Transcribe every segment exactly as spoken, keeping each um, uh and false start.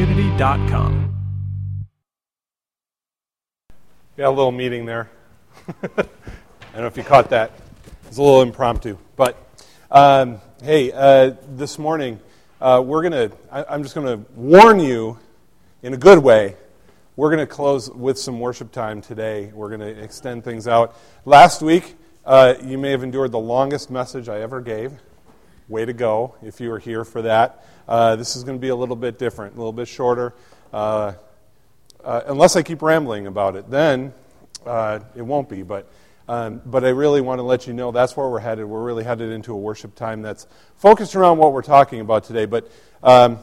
community dot com. We had a little meeting there. I don't know if you caught that. It was a little impromptu. But, um, hey, uh, this morning, uh, we're going to, I'm just going to warn you in a good way, we're going to close with some worship time today. We're going to extend things out. Last week, uh, you may have endured the longest message I ever gave. Way to go, if you were here for that. Uh, this is going to be a little bit different, a little bit shorter. Uh, uh, unless I keep rambling about it, then uh, it won't be. But um, but I really want to let you know that's where we're headed. We're really headed into a worship time that's focused around what we're talking about today. But um,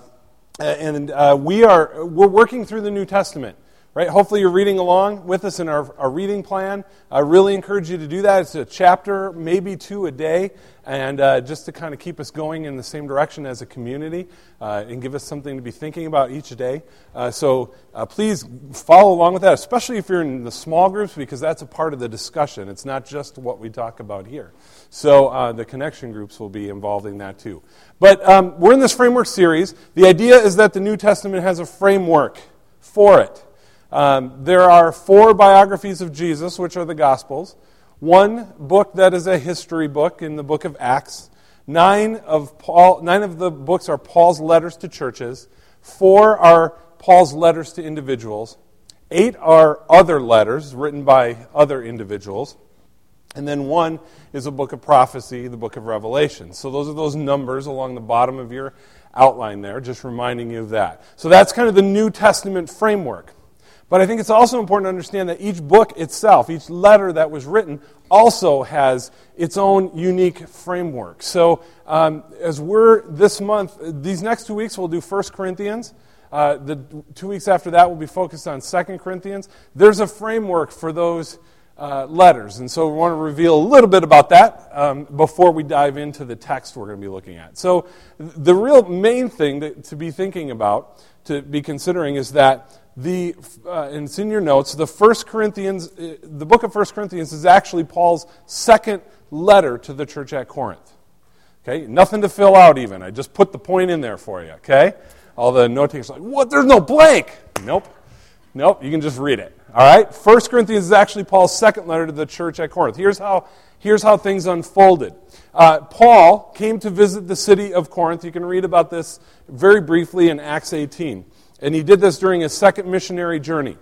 and uh, we are we're working through the New Testament. Right? Hopefully you're reading along with us in our, our reading plan. I really encourage you to do that. It's a chapter, maybe two a day, and uh, just to kind of keep us going in the same direction as a community uh, and give us something to be thinking about each day. Uh, so uh, please follow along with that, especially if you're in the small groups, because that's a part of the discussion. It's not just what we talk about here. So uh, the connection groups will be involved in that too. But um, we're in this framework series. The idea is that the New Testament has a framework for it. Um, there are four biographies of Jesus, which are the Gospels. One book that is a history book in the book of Acts. Nine of Paul, nine of the books are Paul's letters to churches. Four are Paul's letters to individuals. Eight are other letters written by other individuals. And then one is a book of prophecy, the book of Revelation. So those are those numbers along the bottom of your outline there, just reminding you of that. So that's kind of the New Testament framework. But I think it's also important to understand that each book itself, each letter that was written, also has its own unique framework. So um, as we're this month, these next two weeks we'll do First Corinthians. Uh, the two weeks after that we'll be focused on Second Corinthians. There's a framework for those uh, letters. And so we want to reveal a little bit about that um, before we dive into the text we're going to be looking at. So the real main thing that, to be thinking about, to be considering, is that The uh, and it's in your notes. The First Corinthians, uh, the book of First Corinthians, is actually Paul's second letter to the church at Corinth. Okay, nothing to fill out even. I just put the point in there for you. Okay, all the note takers are like, what? There's no blank. Nope, nope. You can just read it. All right. First Corinthians is actually Paul's second letter to the church at Corinth. Here's how. Here's how things unfolded. Uh, Paul came to visit the city of Corinth. You can read about this very briefly in Acts eighteen. And he did this during his second missionary journey.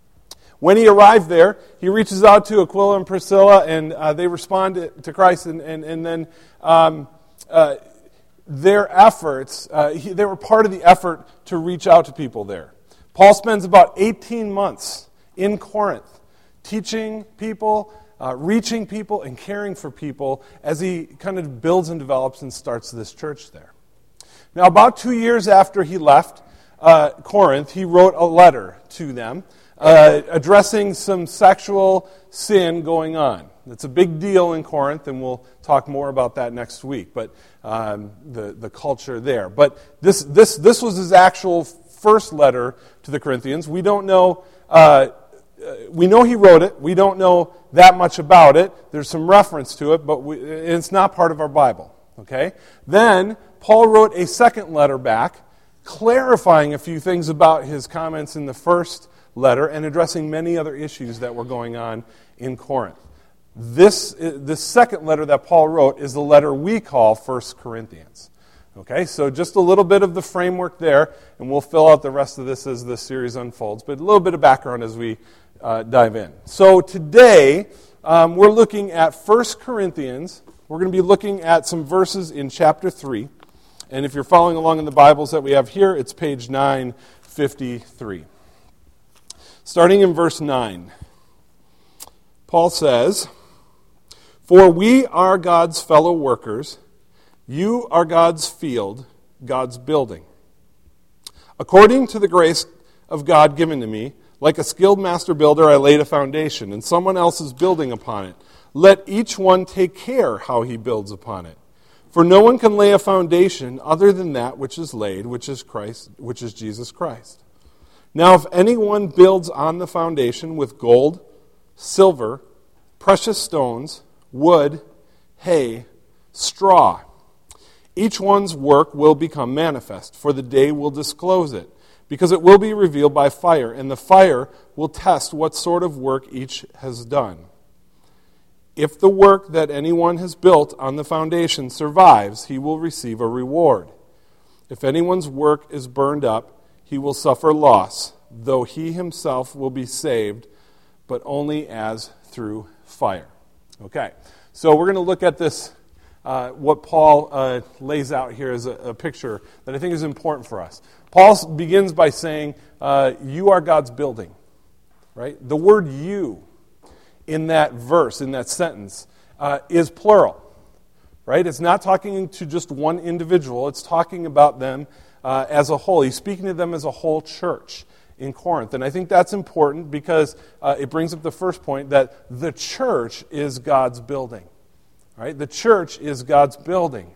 When he arrived there, he reaches out to Aquila and Priscilla, and uh, they respond to Christ. And, and, and then um, uh, their efforts, uh, he, they were part of the effort to reach out to people there. Paul spends about eighteen months in Corinth teaching people, uh, reaching people, and caring for people as he kind of builds and develops and starts this church there. Now, about two years after he left Uh, Corinth, he wrote a letter to them uh, addressing some sexual sin going on. It's a big deal in Corinth, and we'll talk more about that next week, but um, the, the culture there. But this, this, this was his actual first letter to the Corinthians. We don't know, uh, we know he wrote it. We don't know that much about it. There's some reference to it, but we, it's not part of our Bible. Okay? Then Paul wrote a second letter back, clarifying a few things about his comments in the first letter and addressing many other issues that were going on in Corinth. This, this second letter that Paul wrote is the letter we call First Corinthians. Okay, so just a little bit of the framework there, and we'll fill out the rest of this as the series unfolds, but a little bit of background as we uh, dive in. So today, um, we're looking at First Corinthians. We're going to be looking at some verses in chapter three. And if you're following along in the Bibles that we have here, it's page nine fifty-three. Starting in verse nine, Paul says, "For we are God's fellow workers, you are God's field, God's building. According to the grace of God given to me, like a skilled master builder, I laid a foundation, and someone else is building upon it. Let each one take care how he builds upon it. For no one can lay a foundation other than that which is laid, which is Christ, which is Jesus Christ. Now if anyone builds on the foundation with gold, silver, precious stones, wood, hay, straw, each one's work will become manifest, for the day will disclose it, because it will be revealed by fire, and the fire will test what sort of work each has done. If the work that anyone has built on the foundation survives, he will receive a reward. If anyone's work is burned up, he will suffer loss, though he himself will be saved, but only as through fire. Okay, so we're going to look at this, uh, what Paul uh, lays out here as a, a picture that I think is important for us. Paul begins by saying, uh, you are God's building, right? The word you in that verse, in that sentence, uh, is plural, right? It's not talking to just one individual. It's talking about them uh, as a whole. He's speaking to them as a whole church in Corinth. And I think that's important because uh, it brings up the first point that the church is God's building, right? The church is God's building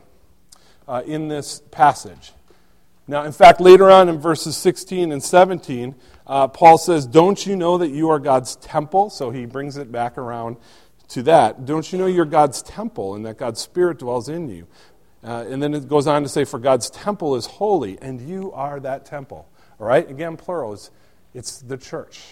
uh, in this passage. Now, in fact, later on in verses sixteen and seventeen, uh, Paul says, don't you know that you are God's temple? So he brings it back around to that. Don't you know you're God's temple and that God's Spirit dwells in you? Uh, and then it goes on to say, for God's temple is holy, and you are that temple. All right? Again, plural. It's, it's the church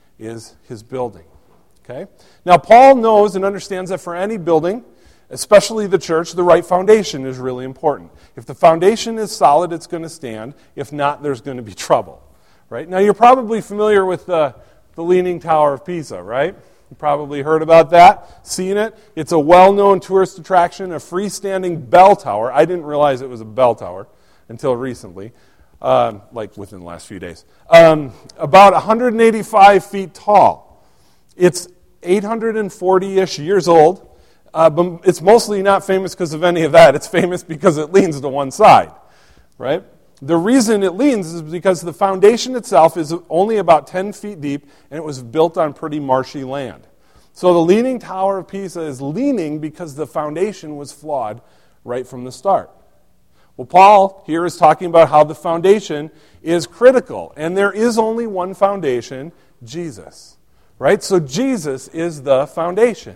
is his building. Okay? Now, Paul knows and understands that for any building, especially the church, the right foundation is really important. If the foundation is solid, it's going to stand. If not, there's going to be trouble. Right? Now, you're probably familiar with the, the Leaning Tower of Pisa, right? You probably heard about that, seen it. It's a well-known tourist attraction, a freestanding bell tower. I didn't realize it was a bell tower until recently, um, like within the last few days. Um, about one hundred eighty-five feet tall. It's eight hundred forty-ish years old. Uh, but it's mostly not famous because of any of that. It's famous because it leans to one side, right? The reason it leans is because the foundation itself is only about ten feet deep, and it was built on pretty marshy land. So the Leaning Tower of Pisa is leaning because the foundation was flawed right from the start. Well, Paul here is talking about how the foundation is critical, and there is only one foundation, Jesus, right? So Jesus is the foundation.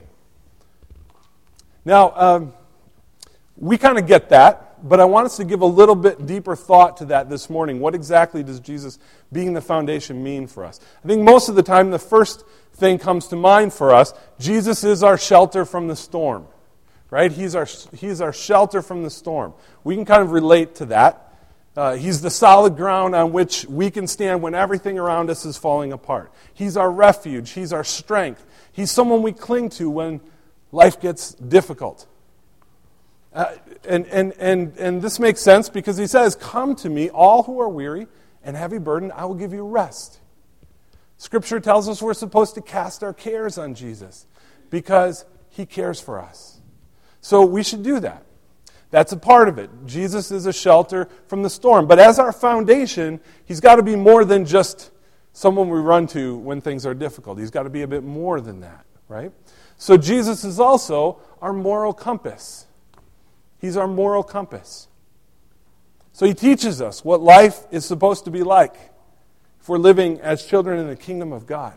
Now, um, we kind of get that, but I want us to give a little bit deeper thought to that this morning. What exactly does Jesus being the foundation mean for us? I think most of the time the first thing comes to mind for us, Jesus is our shelter from the storm, right? He's our, he's our shelter from the storm. We can kind of relate to that. Uh, he's the solid ground on which we can stand when everything around us is falling apart. He's our refuge. He's our strength. He's someone we cling to when life gets difficult. Uh, and, and, and, and this makes sense because he says, come to me, all who are weary and heavy burdened, I will give you rest. Scripture tells us we're supposed to cast our cares on Jesus because he cares for us. So we should do that. That's a part of it. Jesus is a shelter from the storm. But as our foundation, he's got to be more than just someone we run to when things are difficult. He's got to be a bit more than that, right? So Jesus is also our moral compass. He's our moral compass. So he teaches us what life is supposed to be like if we're living as children in the kingdom of God.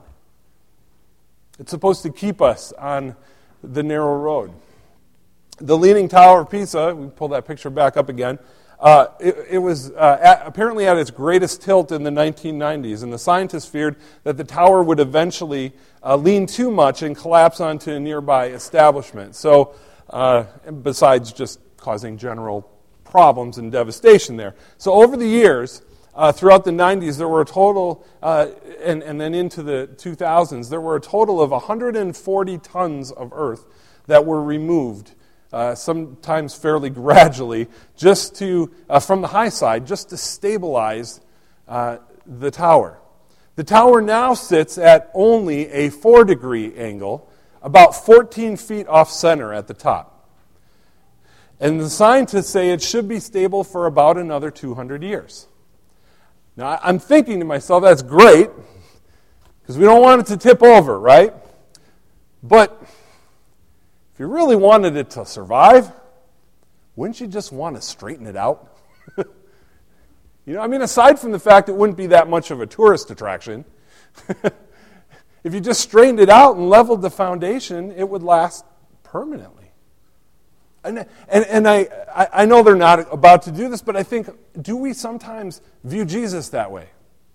It's supposed to keep us on the narrow road. The Leaning Tower of Pisa, we pull that picture back up again, uh, it, it was uh, at, apparently at its greatest tilt in the nineteen nineties, and the scientists feared that the tower would eventually uh, lean too much and collapse onto a nearby establishment. So, uh, besides just causing general problems and devastation there. So over the years, uh, throughout the nineties, there were a total, uh, and, and then into the two thousands, there were a total of one hundred forty tons of earth that were removed, uh, sometimes fairly gradually, just to, uh, from the high side, just to stabilize uh, the tower. The tower now sits at only a four degree angle, about fourteen feet off center at the top. And the scientists say it should be stable for about another two hundred years. Now, I'm thinking to myself, that's great, because we don't want it to tip over, right? But if you really wanted it to survive, wouldn't you just want to straighten it out? You know, I mean, aside from the fact it wouldn't be that much of a tourist attraction, if you just straightened it out and leveled the foundation, it would last permanently. And, and, and I, I know they're not about to do this, but I think, do we sometimes view Jesus that way?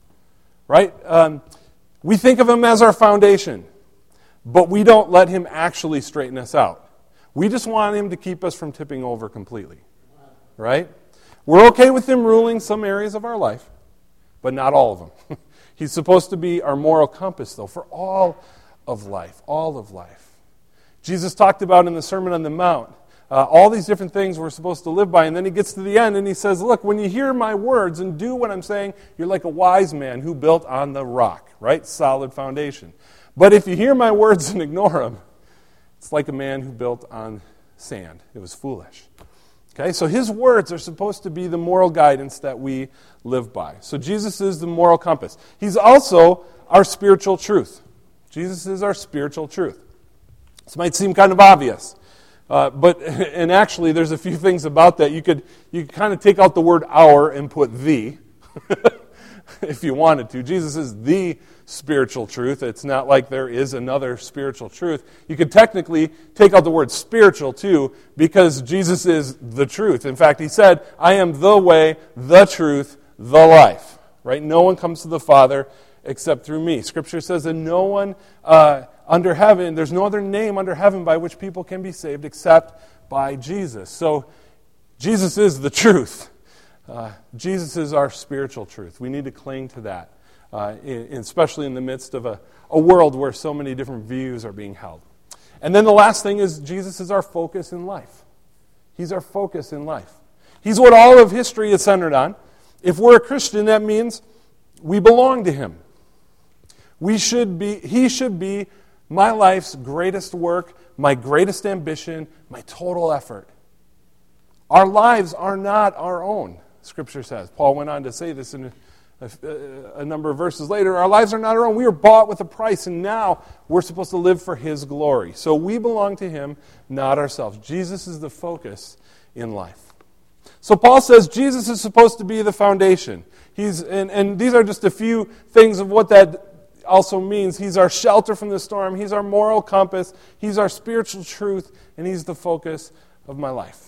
right? Um, we think of him as our foundation, but we don't let him actually straighten us out. We just want him to keep us from tipping over completely, right? We're okay with him ruling some areas of our life, but not all of them. He's supposed to be our moral compass, though, for all of life, all of life. Jesus talked about in the Sermon on the Mount, uh, all these different things we're supposed to live by, and then he gets to the end and he says, look, when you hear my words and do what I'm saying, you're like a wise man who built on the rock, right? Solid foundation. But if you hear my words and ignore them, it's like a man who built on sand. It was foolish. Okay, so his words are supposed to be the moral guidance that we live by. So Jesus is the moral compass. He's also our spiritual truth. Jesus is our spiritual truth. This might seem kind of obvious, uh, but and actually there's a few things about that. You could you could kind of take out the word our and put the, if you wanted to. Jesus is the spiritual truth. It's not like there is another spiritual truth. You could technically take out the word spiritual too, because Jesus is the truth. In fact, he said, I am the way, the truth, the life. Right? No one comes to the Father except through me. Scripture says that no one uh, under heaven, there's no other name under heaven by which people can be saved except by Jesus. So Jesus is the truth. Uh, Jesus is our spiritual truth. We need to cling to that. Uh, in, especially in the midst of a, a world where so many different views are being held. And then the last thing is Jesus is our focus in life. He's our focus in life. He's what all of history is centered on. If we're a Christian, that means we belong to him. We should be, he should be my life's greatest work, my greatest ambition, my total effort. Our lives are not our own, Scripture says. Paul went on to say this in A, a number of verses later. Our lives are not our own. We were bought with a price, and now we're supposed to live for his glory. So we belong to him, not ourselves. Jesus is the focus in life. So Paul says Jesus is supposed to be the foundation. He's and, and these are just a few things of what that also means. He's our shelter from the storm. He's our moral compass. He's our spiritual truth, and he's the focus of my life.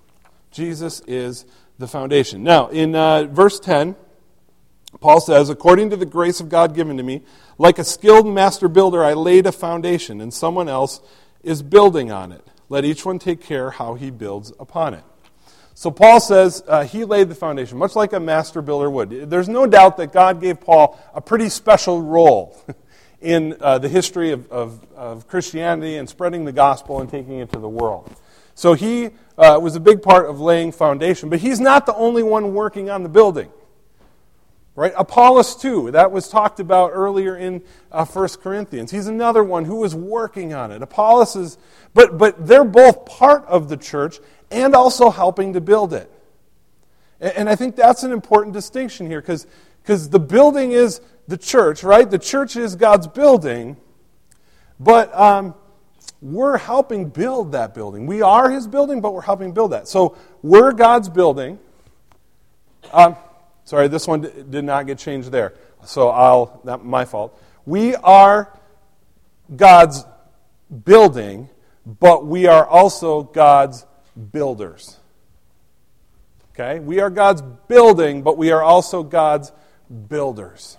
Jesus is the foundation. Now, in uh, verse ten, Paul says, according to the grace of God given to me, like a skilled master builder, I laid a foundation, and someone else is building on it. Let each one take care how he builds upon it. So Paul says uh, he laid the foundation, much like a master builder would. There's no doubt that God gave Paul a pretty special role in uh, the history of, of, of Christianity and spreading the gospel and taking it to the world. So he uh, was a big part of laying foundation, but he's not the only one working on the building. Right? Apollos too, that was talked about earlier in uh, First Corinthians. He's another one who was working on it. Apollos is, but but they're both part of the church and also helping to build it. And, and I think that's an important distinction here, because because the building is the church, right? The church is God's building, but um, we're helping build that building. We are his building, but we're helping build that. So we're God's building. Um, Sorry, this one did not get changed there. So I'll, not my fault. We are God's building, but we are also God's builders. Okay? We are God's building, but we are also God's builders.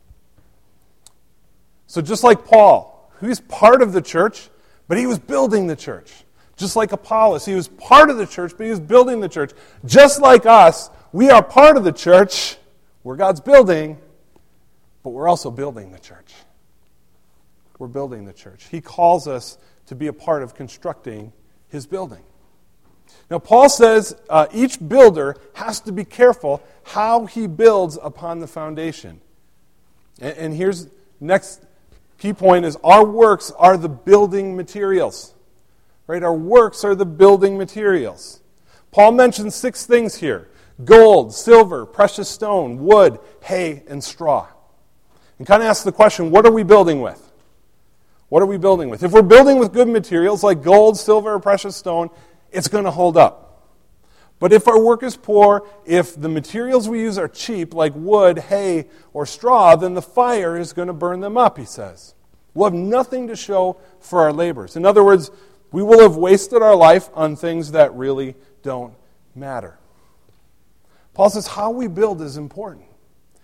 So just like Paul, who's part of the church, but he was building the church. Just like Apollos, he was part of the church, but he was building the church. Just like us, we are part of the church. We're God's building, but we're also building the church. We're building the church. He calls us to be a part of constructing his building. Now, Paul says uh, each builder has to be careful how he builds upon the foundation. And, and here's next key point is our works are the building materials. Right? Our works are the building materials. Paul mentions six things here: gold, silver, precious stone, wood, hay, and straw. And kind of asks the question, what are we building with? What are we building with? If we're building with good materials like gold, silver, or precious stone, it's going to hold up. But if our work is poor, if the materials we use are cheap, like wood, hay, or straw, then the fire is going to burn them up, he says. We'll have nothing to show for our labors. In other words, we will have wasted our life on things that really don't matter. Paul says how we build is important.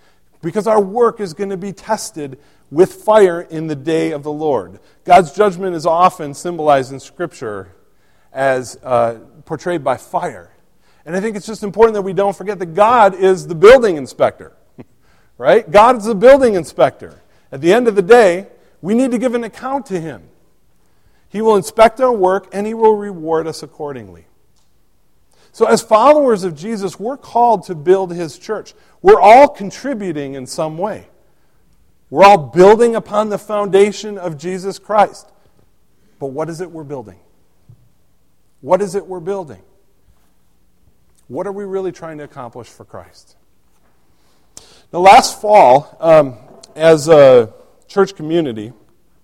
because our work is going to be tested with fire in the day of the Lord. God's judgment is often symbolized in Scripture as uh, portrayed by fire. And I think it's just important that we don't forget that God is the building inspector, right? God is the building inspector. At the end of the day, we need to give an account to Him. He will inspect our work, and He will reward us accordingly. So as followers of Jesus, we're called to build His church. We're all contributing in some way. We're all building upon the foundation of Jesus Christ. But what is it we're building? What is it we're building? What are we really trying to accomplish for Christ? Now, last fall, um, as a church community,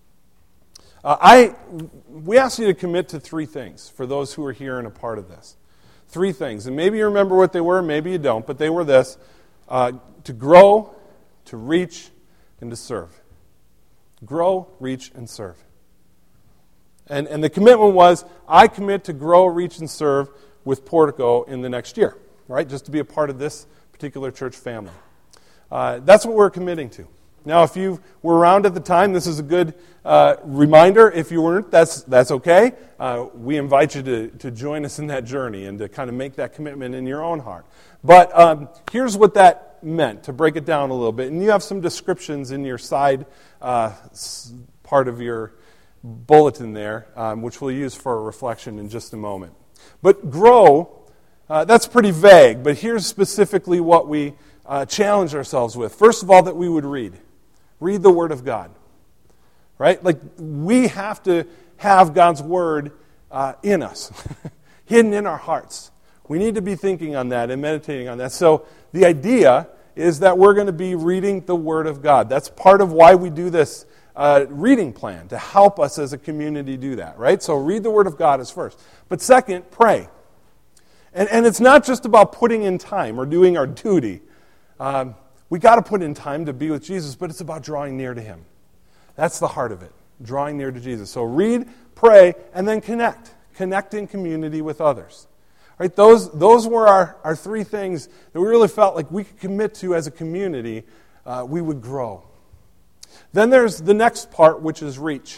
uh, I we asked you to commit to three things for those who are here and a part of this. Three things. And maybe you remember what they were, maybe you don't, but they were this. Uh, to grow, to reach, and to serve. Grow, reach, and serve. And, and the commitment was, I commit to grow, reach, and serve with Portico in the next year, right? Just to be a part of this particular church family. Uh, that's what we're committing to. Now, if you were around at the time, this is a good uh, reminder. If you weren't, that's that's okay. Uh, we invite you to, to join us in that journey and to kind of make that commitment in your own heart. But um, here's what that meant, to break it down a little bit. And you have some descriptions in your side uh, part of your bulletin there, um, which we'll use for a reflection in just a moment. But grow, uh, that's pretty vague, but here's specifically what we uh, challenge ourselves with. First of all, that we would read. Read the Word of God. Right? Like, we have to have God's Word uh, in us, hidden in our hearts. We need to be thinking on that and meditating on that. So the idea is that we're going to be reading the Word of God. That's part of why we do this uh, reading plan, to help us as a community do that, right? So read the Word of God is first. But second, pray. And, and it's not just about putting in time or doing our duty. Um, we got to put in time to be with Jesus, but it's about drawing near to Him. That's the heart of it, drawing near to Jesus. So read, pray, and then connect. Connect in community with others. Right? Those, those were our, our three things that we really felt like we could commit to as a community. Uh, we would grow. Then there's the next part, which is reach.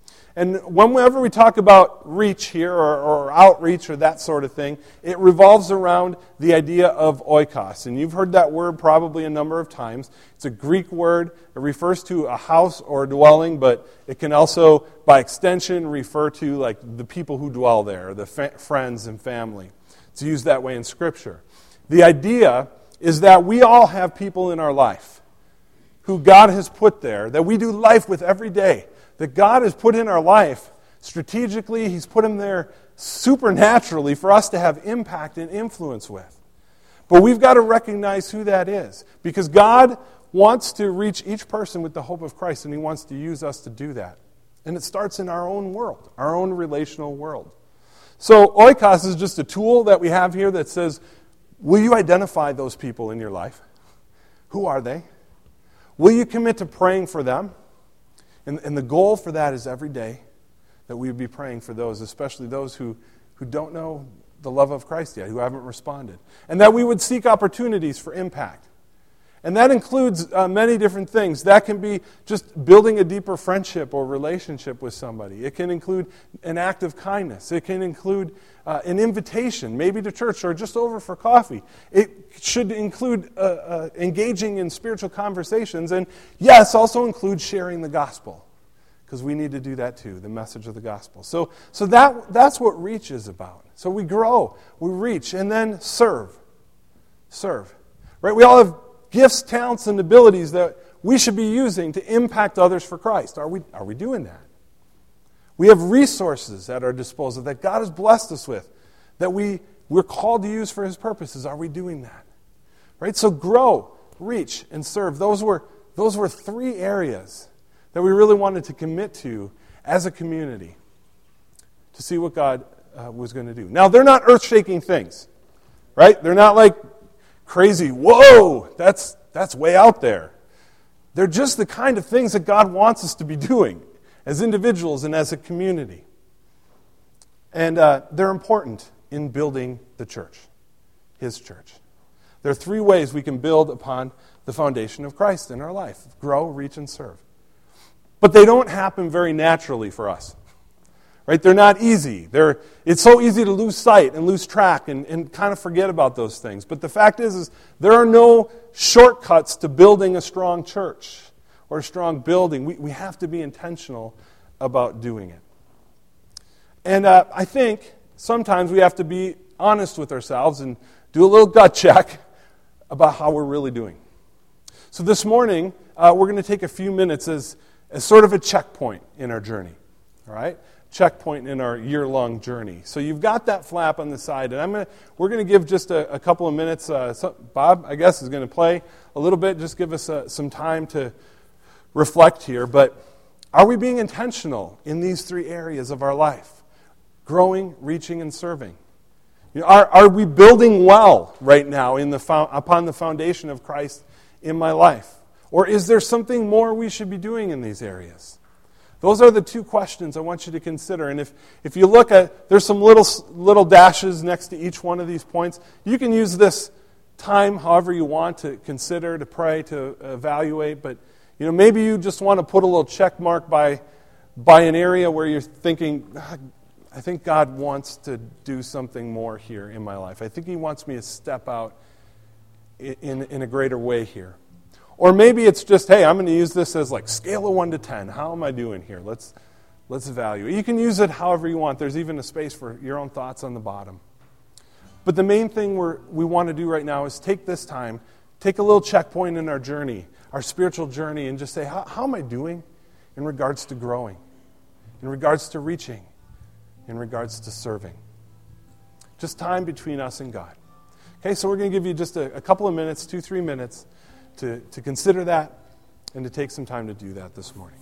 And whenever we talk about reach here, or, or outreach, or that sort of thing, it revolves around the idea of oikos. And you've heard that word probably a number of times. It's a Greek word. It refers to a house or a dwelling, but it can also, by extension, refer to like the people who dwell there, the fa- friends and family. It's used that way in Scripture. The idea is that we all have people in our life who God has put there, that we do life with every day, that God has put in our life strategically. He's put them there supernaturally for us to have impact and influence with. But we've got to recognize who that is, because God wants to reach each person with the hope of Christ, and He wants to use us to do that. And it starts in our own world, our own relational world. So oikos is just a tool that we have here that says, will you identify those people in your life? Who are they? Will you commit to praying for them? And, and the goal for that is every day that we would be praying for those, especially those who, who don't know the love of Christ yet, who haven't responded. And that we would seek opportunities for impact. And that includes uh, many different things. That can be just building a deeper friendship or relationship with somebody. It can include an act of kindness. It can include uh, an invitation, maybe to church or just over for coffee. It should include uh, uh, engaging in spiritual conversations. And yes, also include sharing the gospel, because we need to do that too, the message of the gospel. So, so that that's what reach is about. So we grow, we reach, and then serve. Serve. Right? We all have gifts, talents, and abilities that we should be using to impact others for Christ. Are we, are we doing that? We have resources at our disposal that God has blessed us with, that we, we're called to use for His purposes. Are we doing that? Right? So grow, reach, and serve. Those were, those were three areas that we really wanted to commit to as a community to see what God uh, was going to do. Now, they're not earth-shaking things, right? They're not like crazy, whoa, that's that's way out there. They're just the kind of things that God wants us to be doing as individuals and as a community. And uh, they're important in building the church, His church. There are three ways we can build upon the foundation of Christ in our life: grow, reach, and serve. But they don't happen very naturally for us. Right? They're not easy. They're, it's so easy to lose sight and lose track and, and kind of forget about those things. But the fact is, is, there are no shortcuts to building a strong church or a strong building. We, we have to be intentional about doing it. And uh, I think sometimes we have to be honest with ourselves and do a little gut check about how we're really doing. So this morning, uh, we're going to take a few minutes as, as sort of a checkpoint in our journey. All right? Checkpoint in our year-long journey. So you've got that flap on the side, and I'm gonna, we're going to give just a, a couple of minutes. Uh, so Bob, I guess, is going to play a little bit, just give us uh, some time to reflect here. But are we being intentional in these three areas of our life? Growing, reaching, and serving. You know, are, are we building well right now in the fo- upon the foundation of Christ in my life? Or is there something more we should be doing in these areas? Those are the two questions I want you to consider. And if, if you look at, there's some little little dashes next to each one of these points. You can use this time however you want to consider, to pray, to evaluate. But you know, maybe you just want to put a little check mark by, by an area where you're thinking, I think God wants to do something more here in my life. I think He wants me to step out in, in, in a greater way here. Or maybe it's just, hey, I'm going to use this as like scale of one to ten. How am I doing here? Let's let's evaluate. You can use it however you want. There's even a space for your own thoughts on the bottom. But the main thing we're, we want to do right now is take this time, take a little checkpoint in our journey, our spiritual journey, and just say, how, how am I doing in regards to growing, in regards to reaching, in regards to serving? Just time between us and God. Okay, so we're going to give you just a, a couple of minutes, two, three minutes, To, to consider that and to take some time to do that this morning.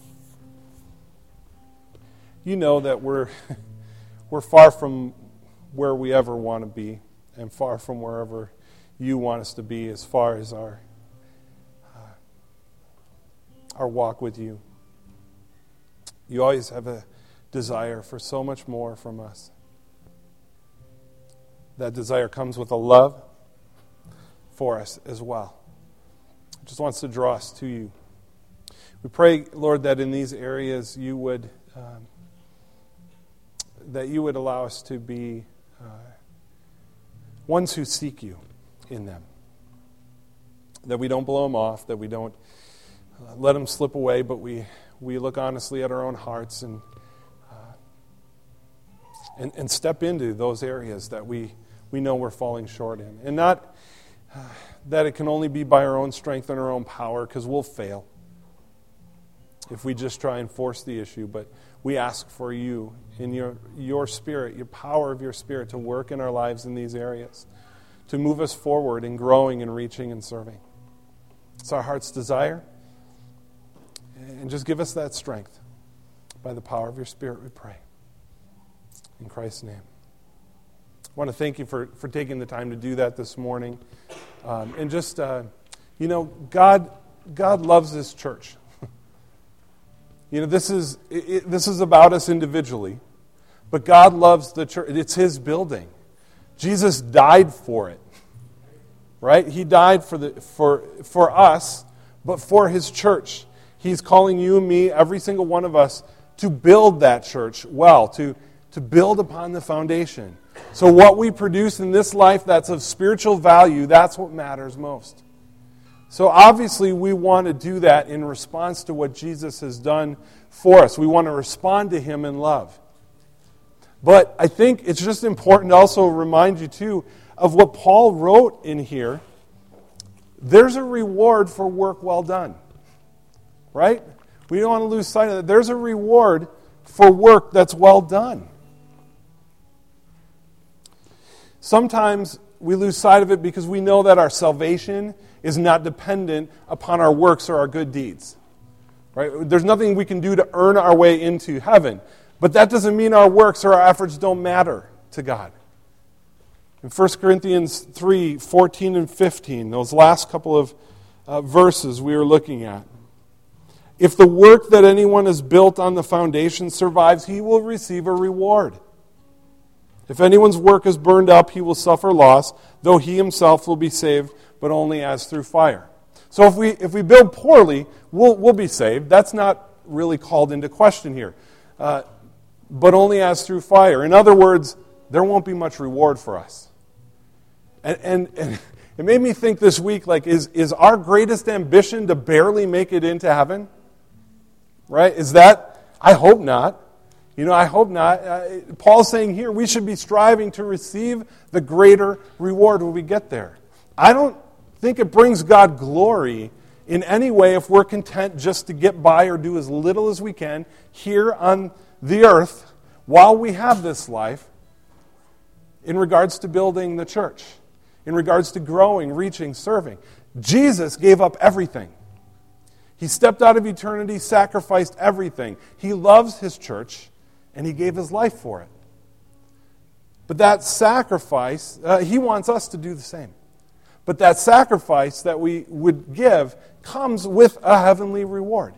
You know that we're we're far from where we ever want to be, and far from wherever you want us to be as far as our uh, our walk with you. You always have a desire for so much more from us. That desire comes with a love for us as well. Just wants to draw us to you. We pray, Lord, that in these areas you would um, that you would allow us to be uh, ones who seek you in them. That we don't blow them off, that we don't uh, let them slip away, but we, we look honestly at our own hearts and, uh, and and step into those areas that we, we know we're falling short in. And not Uh, that it can only be by our own strength and our own power, because we'll fail if we just try and force the issue. But we ask for you, in your, your Spirit, your power of your Spirit, to work in our lives in these areas, to move us forward in growing and reaching and serving. It's our heart's desire. And just give us that strength. By the power of your Spirit, we pray. In Christ's name. I want to thank you for, for taking the time to do that this morning. Um, and just, uh, you know, God God loves this church. You know, this is it, this is about us individually, but God loves the church. It's His building. Jesus died for it, right? He died for the for for us, but for His church. He's calling you and me, every single one of us, to build that church well, to to build upon the foundation. So what we produce in this life that's of spiritual value, that's what matters most. So obviously we want to do that in response to what Jesus has done for us. We want to respond to Him in love. But I think it's just important to also remind you too of what Paul wrote in here. There's a reward for work well done. Right? We don't want to lose sight of that. There's a reward for work that's well done. Sometimes we lose sight of it because we know that our salvation is not dependent upon our works or our good deeds. Right? There's nothing we can do to earn our way into heaven. But that doesn't mean our works or our efforts don't matter to God. In First Corinthians three, fourteen and fifteen, those last couple of uh, verses we were looking at. If the work that anyone has built on the foundation survives, he will receive a reward. If anyone's work is burned up, he will suffer loss, though he himself will be saved, but only as through fire. So if we if we build poorly, we'll we'll be saved. That's not really called into question here. Uh, but only as through fire. In other words, there won't be much reward for us. And, and, and it made me think this week, like, is, is our greatest ambition to barely make it into heaven? Right? Is that? I hope not. You know, I hope not. Uh, Paul's saying here we should be striving to receive the greater reward when we get there. I don't think it brings God glory in any way if we're content just to get by or do as little as we can here on the earth while we have this life in regards to building the church, in regards to growing, reaching, serving. Jesus gave up everything. He stepped out of eternity, sacrificed everything. He loves his church, and he gave his life for it. But that sacrifice, uh, he wants us to do the same. But that sacrifice that we would give comes with a heavenly reward.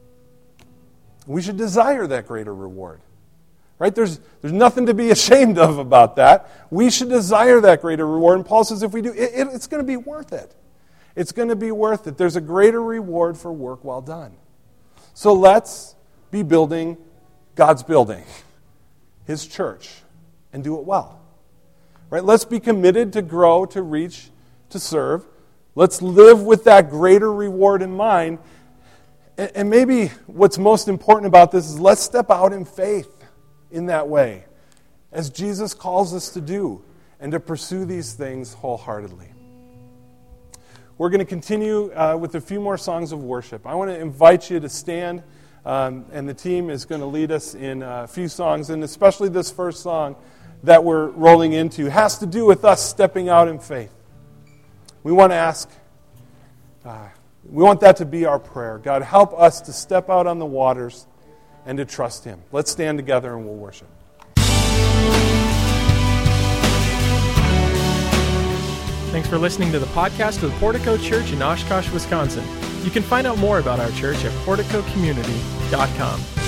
We should desire that greater reward. Right? There's, there's nothing to be ashamed of about that. We should desire that greater reward. And Paul says if we do, it, it, it's going to be worth it. It's going to be worth it. There's a greater reward for work well done. So let's be building God's building, his church, and do it well. Right? Let's be committed to grow, to reach, to serve. Let's live with that greater reward in mind. And maybe what's most important about this is let's step out in faith in that way, as Jesus calls us to do, and to pursue these things wholeheartedly. We're going to continue uh, with a few more songs of worship. I want to invite you to stand, um, and the team is going to lead us in a few songs, and especially this first song that we're rolling into has to do with us stepping out in faith. We want to ask, uh, we want that to be our prayer. God, help us to step out on the waters and to trust him. Let's stand together and we'll worship. Thanks for listening to the podcast of the Portico Church in Oshkosh, Wisconsin. You can find out more about our church at portico community dot com.